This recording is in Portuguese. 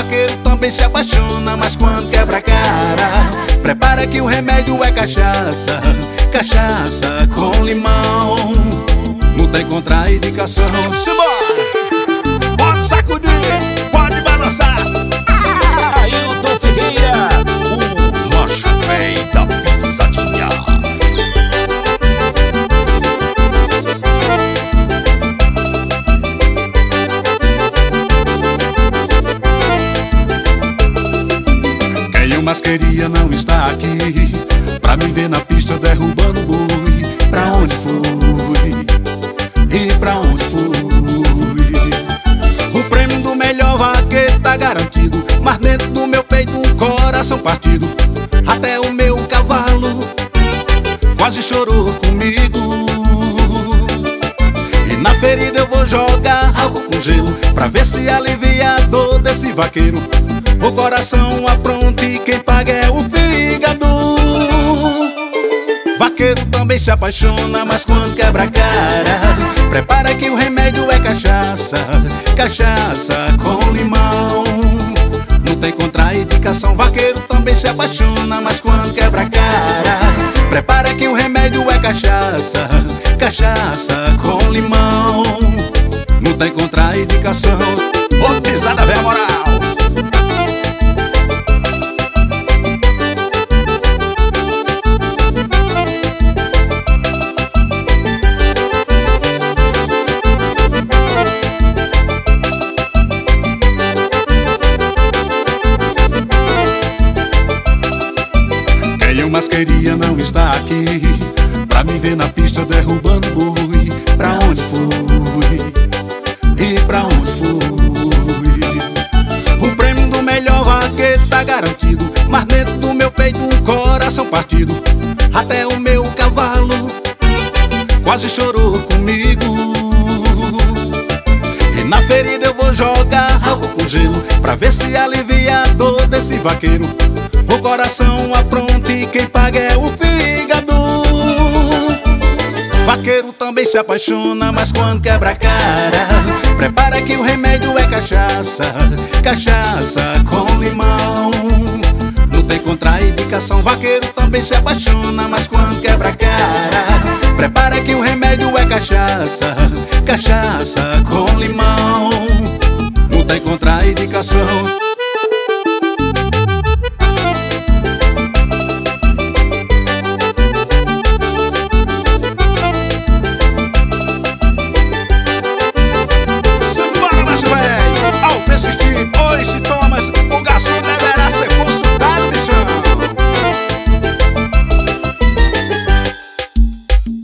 Vaqueiro também se apaixona, mas quando quebra a cara, prepara que o remédio é cachaça. Cachaça com limão, não tem contraindicação. Simbora! Pode sacudir, pode balançar. Ailton Ferreira, o macho rei da pisadinha. Quem eu mais queria não está aqui pra me ver na pista derrubando boi. Pra onde fui? E pra onde fui? O prêmio do melhor vaqueiro tá garantido, mas dentro do meu peito um coração partido. Até o meu cavalo quase chorou comigo. E na ferida eu vou jogar álcool com gelo pra ver se alivia a dor desse vaqueiro. O coração apronta e quem paga é o fígado. Vaqueiro também se apaixona, mas quando quebra a cara, prepara que o remédio é cachaça. Cachaça com limão, não tem contraindicação. Vaqueiro também se apaixona, mas quando quebra a cara, prepara que o remédio é cachaça. Cachaça com limão, não tem contraindicação. Ô, pisada velha moral. Mas queria não estar aqui pra me ver na pista derrubando boi. Pra onde fui? E pra onde fui? O prêmio do melhor vaqueiro tá garantido, mas dentro do meu peito um coração partido. Até o meu cavalo quase chorou comigo. E na ferida eu vou jogar álcool com gelo pra ver se alivia a dor desse vaqueiro. O coração apronta e quem paga é o fígado. Vaqueiro também se apaixona, mas quando quebra a cara, prepara que o remédio é cachaça. Cachaça com limão, não tem contraindicação. Vaqueiro também se apaixona, mas quando quebra a cara, prepara que o remédio é cachaça. Cachaça com limão, não tem contraindicação.